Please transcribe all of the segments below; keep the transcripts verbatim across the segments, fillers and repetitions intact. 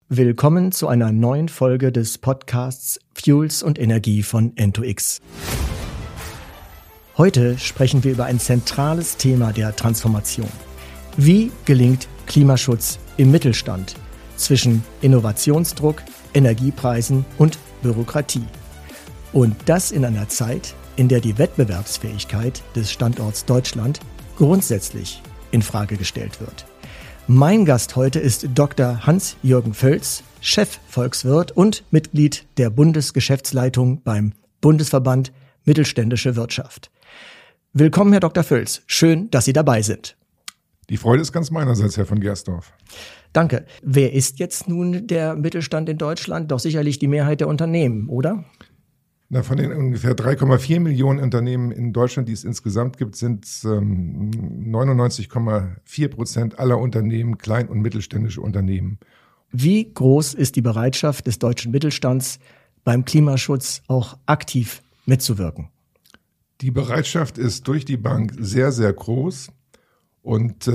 Willkommen zu einer neuen Folge des Podcasts Fuels und Energie von N zwei X. Heute sprechen wir über ein zentrales Thema der Transformation. Wie gelingt Klimaschutz im Mittelstand zwischen Innovationsdruck, Energiepreisen und Bürokratie? Und das in einer Zeit, in der die Wettbewerbsfähigkeit des Standorts Deutschland grundsätzlich in Frage gestellt wird. Mein Gast heute ist Doktor Hans-Jürgen Völz, Chefvolkswirt und Mitglied der Bundesgeschäftsleitung beim Bundesverband Mittelständische Wirtschaft. Willkommen, Herr Doktor Völz. Schön, dass Sie dabei sind. Die Freude ist ganz meinerseits, Herr von Gersdorf. Danke. Wer ist jetzt nun der Mittelstand in Deutschland? Doch sicherlich die Mehrheit der Unternehmen, oder? Na, von den ungefähr drei Komma vier Millionen Unternehmen in Deutschland, die es insgesamt gibt, sind ähm, neunundneunzig Komma vier Prozent aller Unternehmen klein- und mittelständische Unternehmen. Wie groß ist die Bereitschaft des deutschen Mittelstands, beim Klimaschutz auch aktiv mitzuwirken? Die Bereitschaft ist durch die Bank sehr, sehr groß. Und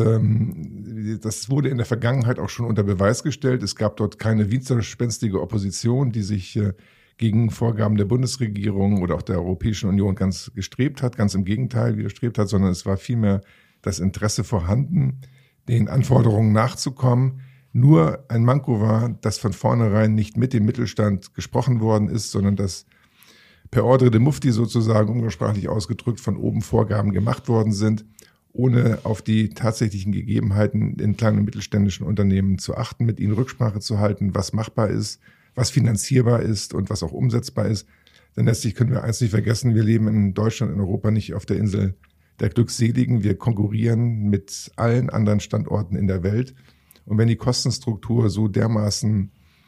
ähm, das wurde in der Vergangenheit auch schon unter Beweis gestellt. Es gab dort keine widerspenstige Opposition, die sich äh, gegen Vorgaben der Bundesregierung oder auch der Europäischen Union ganz gestrebt hat, ganz im Gegenteil widerstrebt hat, sondern es war vielmehr das Interesse vorhanden, den Anforderungen nachzukommen. Nur ein Manko war, dass von vornherein nicht mit dem Mittelstand gesprochen worden ist, sondern dass per Ordre de Mufti sozusagen umgangssprachlich ausgedrückt von oben Vorgaben gemacht worden sind, ohne auf die tatsächlichen Gegebenheiten in kleinen und mittelständischen Unternehmen zu achten, mit ihnen Rücksprache zu halten, was machbar ist, was finanzierbar ist und was auch umsetzbar ist. Denn letztlich können wir eins nicht vergessen, wir leben in Deutschland, in Europa nicht auf der Insel der Glückseligen. Wir konkurrieren mit allen anderen Standorten in der Welt. Und wenn die Kostenstruktur so dermaßen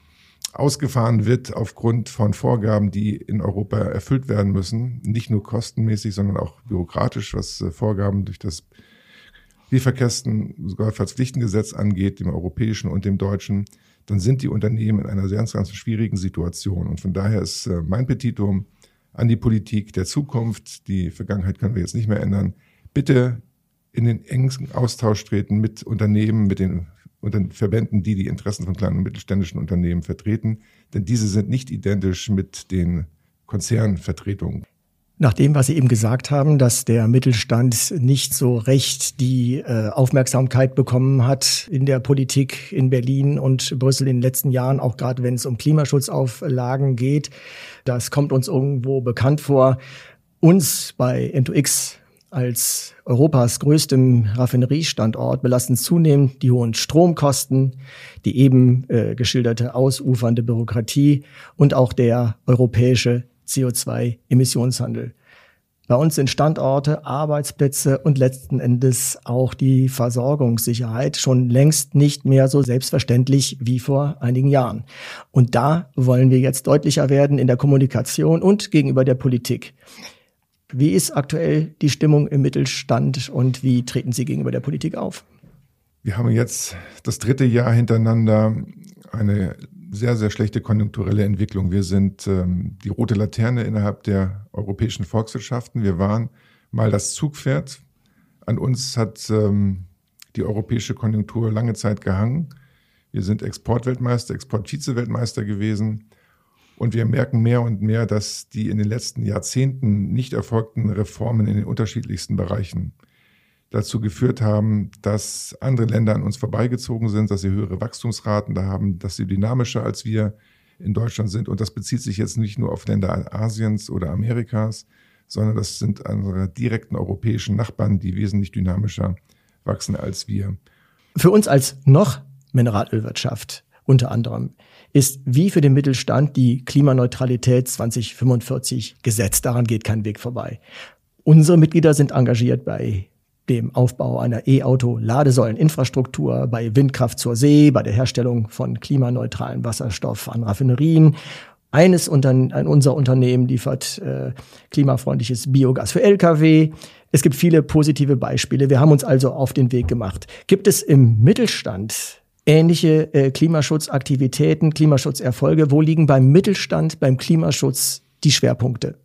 ausgefahren wird aufgrund von Vorgaben, die in Europa erfüllt werden müssen, nicht nur kostenmäßig, sondern auch bürokratisch, was Vorgaben durch das Lieferketten-Sorgfaltspflichtengesetz angeht, dem europäischen und dem deutschen, dann sind die Unternehmen in einer sehr, ganz schwierigen Situation. Und von daher ist mein Petitum an die Politik der Zukunft, die Vergangenheit können wir jetzt nicht mehr ändern, bitte in den engen Austausch treten mit Unternehmen, mit den, und den Verbänden, die die Interessen von kleinen und mittelständischen Unternehmen vertreten. Denn diese sind nicht identisch mit den Konzernvertretungen. Nach dem, was Sie eben gesagt haben, dass der Mittelstand nicht so recht die äh, Aufmerksamkeit bekommen hat in der Politik in Berlin und Brüssel in den letzten Jahren, auch gerade wenn es um Klimaschutzauflagen geht, das kommt uns irgendwo bekannt vor. Uns bei N zwei X als Europas größtem Raffineriestandort belasten zunehmend die hohen Stromkosten, die eben äh, geschilderte ausufernde Bürokratie und auch der europäische C O zwei Emissionshandel. Bei uns sind Standorte, Arbeitsplätze und letzten Endes auch die Versorgungssicherheit schon längst nicht mehr so selbstverständlich wie vor einigen Jahren. Und da wollen wir jetzt deutlicher werden in der Kommunikation und gegenüber der Politik. Wie ist aktuell die Stimmung im Mittelstand und wie treten Sie gegenüber der Politik auf? Wir haben jetzt das dritte Jahr hintereinander eine sehr, sehr schlechte konjunkturelle Entwicklung. Wir sind ähm, die rote Laterne innerhalb der europäischen Volkswirtschaften. Wir waren mal das Zugpferd. An uns hat ähm, die europäische Konjunktur lange Zeit gehangen. Wir sind Exportweltmeister, Exportvizeweltmeister gewesen. Und wir merken mehr und mehr, dass die in den letzten Jahrzehnten nicht erfolgten Reformen in den unterschiedlichsten Bereichen dazu geführt haben, dass andere Länder an uns vorbeigezogen sind, dass sie höhere Wachstumsraten da haben, dass sie dynamischer als wir in Deutschland sind. Und das bezieht sich jetzt nicht nur auf Länder Asiens oder Amerikas, sondern das sind unsere direkten europäischen Nachbarn, die wesentlich dynamischer wachsen als wir. Für uns als noch Mineralölwirtschaft unter anderem ist wie für den Mittelstand die Klimaneutralität zwanzig fünfundvierzig gesetzt. Daran geht kein Weg vorbei. Unsere Mitglieder sind engagiert bei dem Aufbau einer E-Auto-Ladesäuleninfrastruktur, bei Windkraft zur See, bei der Herstellung von klimaneutralen Wasserstoff an Raffinerien. Eines unter, ein, unser Unternehmen liefert äh, klimafreundliches Biogas für L K W. Es gibt viele positive Beispiele. Wir haben uns also auf den Weg gemacht. Gibt es im Mittelstand ähnliche äh, Klimaschutzaktivitäten, Klimaschutzerfolge? Wo liegen beim Mittelstand, beim Klimaschutz die Schwerpunkte?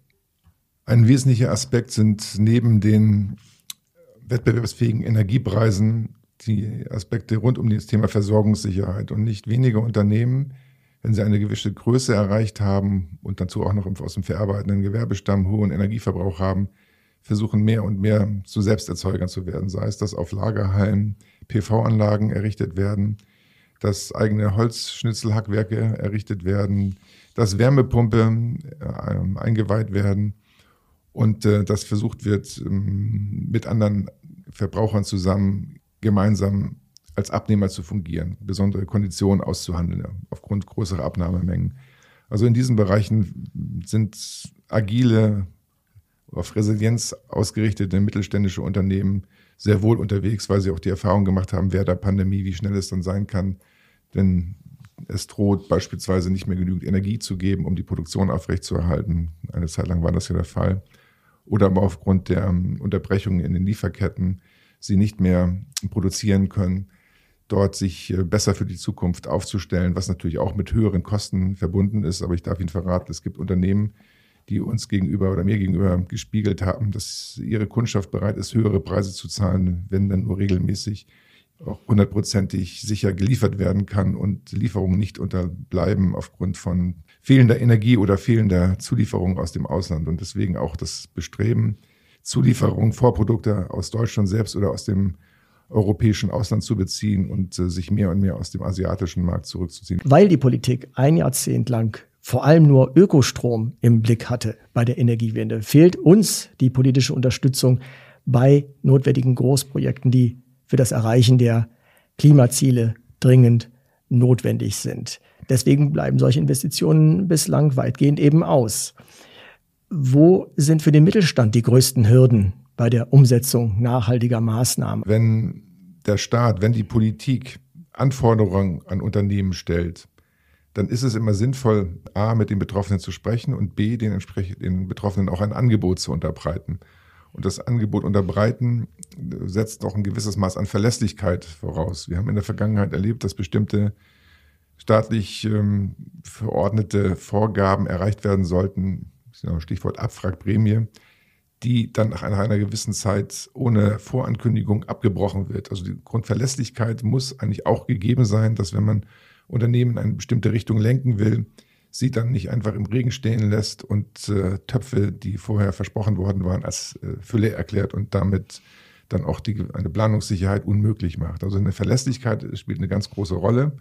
Ein wesentlicher Aspekt sind neben den wettbewerbsfähigen Energiepreisen die Aspekte rund um das Thema Versorgungssicherheit. Und nicht wenige Unternehmen, wenn sie eine gewisse Größe erreicht haben und dazu auch noch aus dem verarbeitenden Gewerbestamm hohen Energieverbrauch haben, versuchen mehr und mehr zu Selbsterzeugern zu werden. Sei es, dass auf Lagerhallen P V-Anlagen errichtet werden, dass eigene Holzschnitzelhackwerke errichtet werden, dass Wärmepumpe äh, eingeweiht werden und äh, dass versucht wird, ähm, mit anderen Verbrauchern zusammen gemeinsam als Abnehmer zu fungieren, besondere Konditionen auszuhandeln aufgrund größerer Abnahmemengen. Also in diesen Bereichen sind agile, auf Resilienz ausgerichtete mittelständische Unternehmen sehr wohl unterwegs, weil sie auch die Erfahrung gemacht haben, während der Pandemie, wie schnell es dann sein kann, wenn es droht, beispielsweise nicht mehr genügend Energie zu geben, um die Produktion aufrechtzuerhalten. Eine Zeit lang war das ja der Fall. Oder aber aufgrund der Unterbrechungen in den Lieferketten sie nicht mehr produzieren können, dort sich besser für die Zukunft aufzustellen, was natürlich auch mit höheren Kosten verbunden ist. Aber ich darf Ihnen verraten, es gibt Unternehmen, die uns gegenüber oder mir gegenüber gespiegelt haben, dass ihre Kundschaft bereit ist, höhere Preise zu zahlen, wenn dann nur regelmäßig auch hundertprozentig sicher geliefert werden kann und Lieferungen nicht unterbleiben aufgrund von fehlender Energie oder fehlender Zulieferungen aus dem Ausland. Und deswegen auch das Bestreben, Zulieferungen, Vorprodukte aus Deutschland selbst oder aus dem europäischen Ausland zu beziehen und äh, sich mehr und mehr aus dem asiatischen Markt zurückzuziehen. Weil die Politik ein Jahrzehnt lang vor allem nur Ökostrom im Blick hatte bei der Energiewende, fehlt uns die politische Unterstützung bei notwendigen Großprojekten, die für das Erreichen der Klimaziele dringend notwendig sind. Deswegen bleiben solche Investitionen bislang weitgehend eben aus. Wo sind für den Mittelstand die größten Hürden bei der Umsetzung nachhaltiger Maßnahmen? Wenn der Staat, wenn die Politik Anforderungen an Unternehmen stellt, dann ist es immer sinnvoll, A, mit den Betroffenen zu sprechen und B, den, entsprechend, den Betroffenen auch ein Angebot zu unterbreiten. Und das Angebot unterbreiten setzt auch ein gewisses Maß an Verlässlichkeit voraus. Wir haben in der Vergangenheit erlebt, dass bestimmte staatlich ähm, verordnete Vorgaben erreicht werden sollten, Stichwort Abwrackprämie, die dann nach einer, einer gewissen Zeit ohne Vorankündigung abgebrochen wird. Also die Grundverlässlichkeit muss eigentlich auch gegeben sein, dass wenn man Unternehmen in eine bestimmte Richtung lenken will, sie dann nicht einfach im Regen stehen lässt und äh, Töpfe, die vorher versprochen worden waren, als äh, Fülle erklärt und damit dann auch die, eine Planungssicherheit unmöglich macht. Also eine Verlässlichkeit spielt eine ganz große Rolle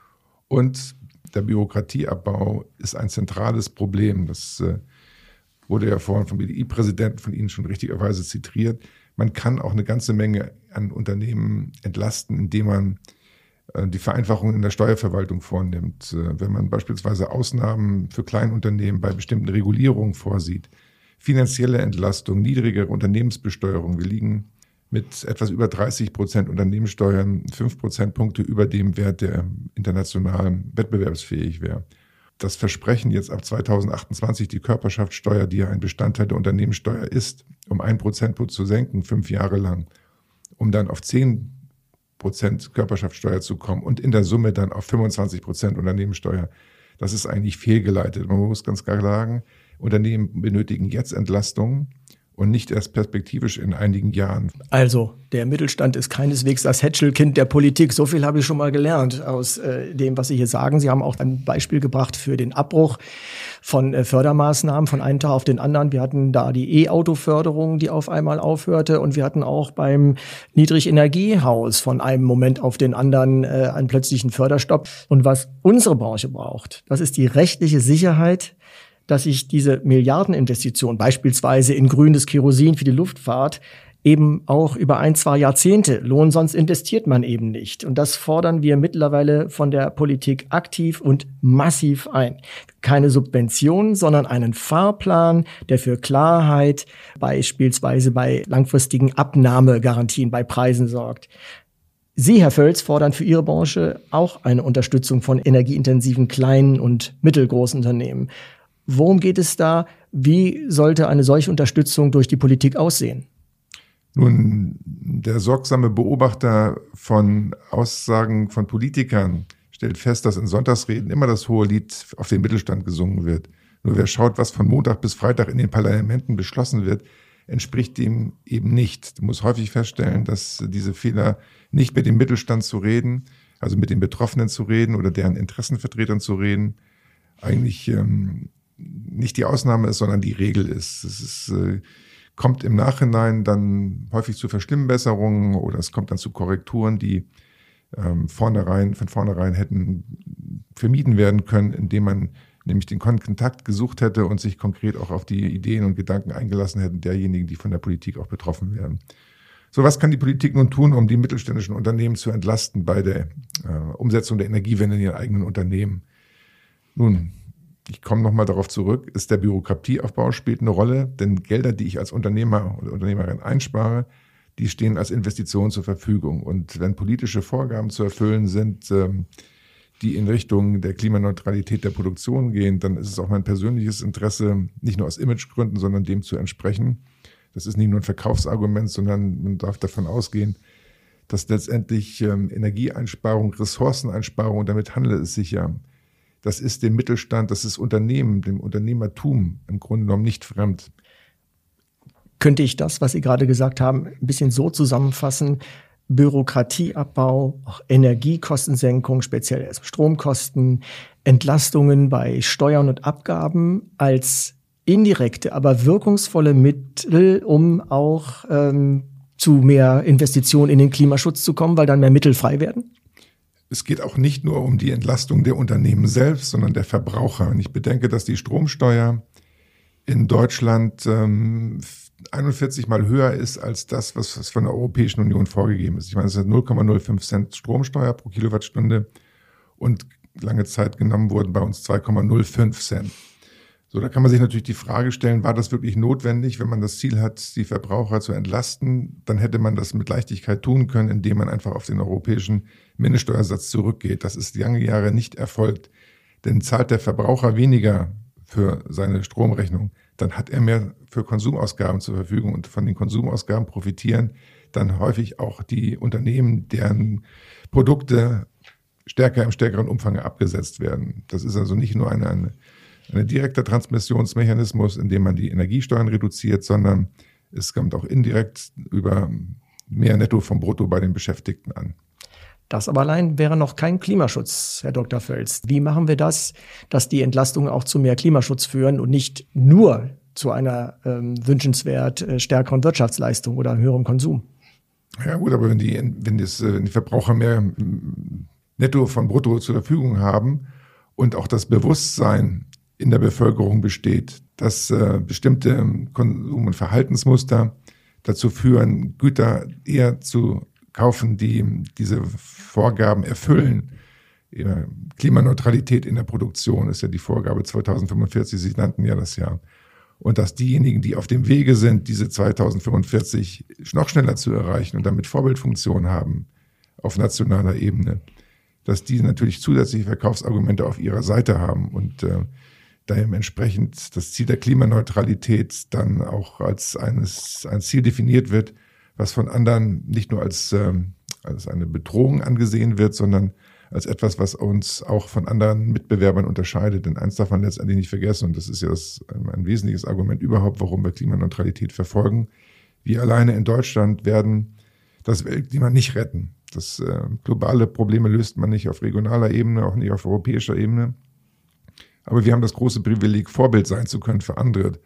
und der Bürokratieabbau ist ein zentrales Problem. Das äh, wurde ja vorhin vom B D I-Präsidenten von Ihnen schon richtigerweise zitiert. Man kann auch eine ganze Menge an Unternehmen entlasten, indem man die Vereinfachung in der Steuerverwaltung vornimmt. Wenn man beispielsweise Ausnahmen für Kleinunternehmen bei bestimmten Regulierungen vorsieht, finanzielle Entlastung, niedrigere Unternehmensbesteuerung. Wir liegen mit etwas über dreißig Prozent Unternehmenssteuern, fünf Prozentpunkte über dem Wert, der international wettbewerbsfähig wäre. Das Versprechen, jetzt ab zweitausendachtundzwanzig die Körperschaftssteuer, die ja ein Bestandteil der Unternehmenssteuer ist, um einen Prozentpunkt zu senken, fünf Jahre lang, um dann auf zehn Prozent Körperschaftssteuer zu kommen und in der Summe dann auf fünfundzwanzig Prozent Unternehmenssteuer. Das ist eigentlich fehlgeleitet. Man muss ganz klar sagen, Unternehmen benötigen jetzt Entlastungen und nicht erst perspektivisch in einigen Jahren. Also, der Mittelstand ist keineswegs das Hätschelkind der Politik. So viel habe ich schon mal gelernt aus äh, dem, was Sie hier sagen. Sie haben auch ein Beispiel gebracht für den Abbruch von äh, Fördermaßnahmen von einem Tag auf den anderen. Wir hatten da die E-Auto-Förderung, die auf einmal aufhörte. Und wir hatten auch beim Niedrigenergiehaus von einem Moment auf den anderen äh, einen plötzlichen Förderstopp. Und was unsere Branche braucht, das ist die rechtliche Sicherheit, dass sich diese Milliardeninvestition beispielsweise in grünes Kerosin für die Luftfahrt eben auch über ein, zwei Jahrzehnte lohnen, sonst investiert man eben nicht. Und das fordern wir mittlerweile von der Politik aktiv und massiv ein. Keine Subventionen, sondern einen Fahrplan, der für Klarheit beispielsweise bei langfristigen Abnahmegarantien bei Preisen sorgt. Sie, Herr Völz, fordern für Ihre Branche auch eine Unterstützung von energieintensiven kleinen und mittelgroßen Unternehmen. Worum geht es da? Wie sollte eine solche Unterstützung durch die Politik aussehen? Nun, der sorgsame Beobachter von Aussagen von Politikern stellt fest, dass in Sonntagsreden immer das hohe Lied auf den Mittelstand gesungen wird. Nur wer schaut, was von Montag bis Freitag in den Parlamenten beschlossen wird, entspricht dem eben nicht. Du musst häufig feststellen, dass diese Fehler nicht mit dem Mittelstand zu reden, also mit den Betroffenen zu reden oder deren Interessenvertretern zu reden, eigentlich ähm, nicht die Ausnahme ist, sondern die Regel ist. Es ist, äh, kommt im Nachhinein dann häufig zu Verschlimmbesserungen oder es kommt dann zu Korrekturen, die ähm, vornherein, von vornherein hätten vermieden werden können, indem man nämlich den Kontakt gesucht hätte und sich konkret auch auf die Ideen und Gedanken eingelassen hätten derjenigen, die von der Politik auch betroffen werden. So, was kann die Politik nun tun, um die mittelständischen Unternehmen zu entlasten bei der äh, Umsetzung der Energiewende in ihren eigenen Unternehmen? Nun, ich komme nochmal darauf zurück, ist der Bürokratieaufbau spielt eine Rolle, denn Gelder, die ich als Unternehmer oder Unternehmerin einspare, die stehen als Investition zur Verfügung. Und wenn politische Vorgaben zu erfüllen sind, ähm, die in Richtung der Klimaneutralität der Produktion gehen, dann ist es auch mein persönliches Interesse, nicht nur aus Imagegründen, sondern dem zu entsprechen. Das ist nicht nur ein Verkaufsargument, sondern man darf davon ausgehen, dass letztendlich ähm, Energieeinsparung, Ressourceneinsparung, und damit handelt es sich ja, das ist dem Mittelstand, das ist Unternehmen, dem Unternehmertum im Grunde genommen nicht fremd. Könnte ich das, was Sie gerade gesagt haben, ein bisschen so zusammenfassen? Bürokratieabbau, auch Energiekostensenkung, speziell Stromkosten, Entlastungen bei Steuern und Abgaben als indirekte, aber wirkungsvolle Mittel, um auch ähm, zu mehr Investitionen in den Klimaschutz zu kommen, weil dann mehr Mittel frei werden? Es geht auch nicht nur um die Entlastung der Unternehmen selbst, sondern der Verbraucher. Und ich bedenke, dass die Stromsteuer in Deutschland ähm, einundvierzig Mal höher ist als das, was, was von der Europäischen Union vorgegeben ist. Ich meine, es ist null Komma null fünf Cent Stromsteuer pro Kilowattstunde und lange Zeit genommen wurden bei uns zwei Komma null fünf Cent. So, da kann man sich natürlich die Frage stellen, war das wirklich notwendig, wenn man das Ziel hat, die Verbraucher zu entlasten? Dann hätte man das mit Leichtigkeit tun können, indem man einfach auf den europäischen Mindeststeuersatz zurückgeht. Das ist lange Jahre nicht erfolgt. Denn zahlt der Verbraucher weniger für seine Stromrechnung, dann hat er mehr für Konsumausgaben zur Verfügung und von den Konsumausgaben profitieren dann häufig auch die Unternehmen, deren Produkte stärker im stärkeren Umfang abgesetzt werden. Das ist also nicht nur eine, eine, eine direkter Transmissionsmechanismus, in dem man die Energiesteuern reduziert, sondern es kommt auch indirekt über mehr Netto vom Brutto bei den Beschäftigten an. Das aber allein wäre noch kein Klimaschutz, Herr Doktor Völz. Wie machen wir das, dass die Entlastungen auch zu mehr Klimaschutz führen und nicht nur zu einer ähm, wünschenswert äh, stärkeren Wirtschaftsleistung oder höherem Konsum? Ja gut, aber wenn die, wenn das, wenn die Verbraucher mehr Netto von Brutto zur Verfügung haben und auch das Bewusstsein in der Bevölkerung besteht, dass äh, bestimmte Konsum- und Verhaltensmuster dazu führen, Güter eher zu kaufen, die diese Vorgaben erfüllen. Ja, Klimaneutralität in der Produktion ist ja die Vorgabe zweitausendfünfundvierzig, Sie nannten ja das Jahr. Und dass diejenigen, die auf dem Wege sind, diese zweitausendfünfundvierzig noch schneller zu erreichen und damit Vorbildfunktion haben auf nationaler Ebene, dass die natürlich zusätzliche Verkaufsargumente auf ihrer Seite haben und äh, dementsprechend das Ziel der Klimaneutralität dann auch als eines, ein Ziel definiert wird, was von anderen nicht nur als, äh, als eine Bedrohung angesehen wird, sondern als etwas, was uns auch von anderen Mitbewerbern unterscheidet. Denn eins darf man letztendlich nicht vergessen, und das ist ja das, ein wesentliches Argument überhaupt, warum wir Klimaneutralität verfolgen. Wir alleine in Deutschland werden das Weltklima nicht retten. Das äh, globale Probleme löst man nicht auf regionaler Ebene, auch nicht auf europäischer Ebene. Aber wir haben das große Privileg, Vorbild sein zu können für andere.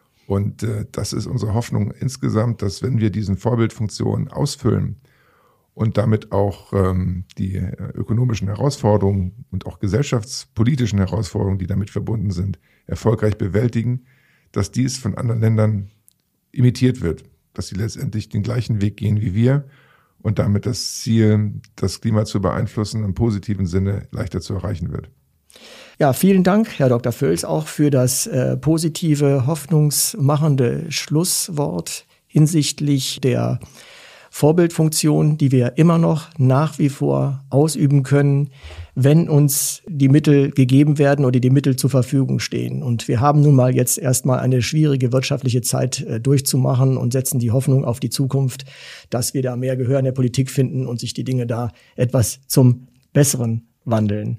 Und äh, das ist unsere Hoffnung insgesamt, dass wenn wir diesen Vorbildfunktionen ausfüllen und damit auch ähm, die äh, ökonomischen Herausforderungen und auch gesellschaftspolitischen Herausforderungen, die damit verbunden sind, erfolgreich bewältigen, dass dies von anderen Ländern imitiert wird, dass sie letztendlich den gleichen Weg gehen wie wir und damit das Ziel, das Klima zu beeinflussen, im positiven Sinne leichter zu erreichen wird. Ja, vielen Dank, Herr Doktor Völz, auch für das äh, positive, hoffnungsmachende Schlusswort hinsichtlich der Vorbildfunktion, die wir immer noch nach wie vor ausüben können, wenn uns die Mittel gegeben werden oder die Mittel zur Verfügung stehen. Und wir haben nun mal jetzt erstmal eine schwierige wirtschaftliche Zeit äh, durchzumachen und setzen die Hoffnung auf die Zukunft, dass wir da mehr Gehör in der Politik finden und sich die Dinge da etwas zum Besseren wandeln.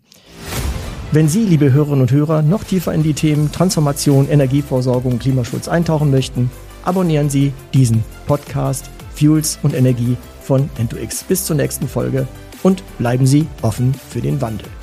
Wenn Sie, liebe Hörerinnen und Hörer, noch tiefer in die Themen Transformation, Energieversorgung, Klimaschutz eintauchen möchten, abonnieren Sie diesen Podcast Fuels und Energie von N zwei X. Bis zur nächsten Folge und bleiben Sie offen für den Wandel.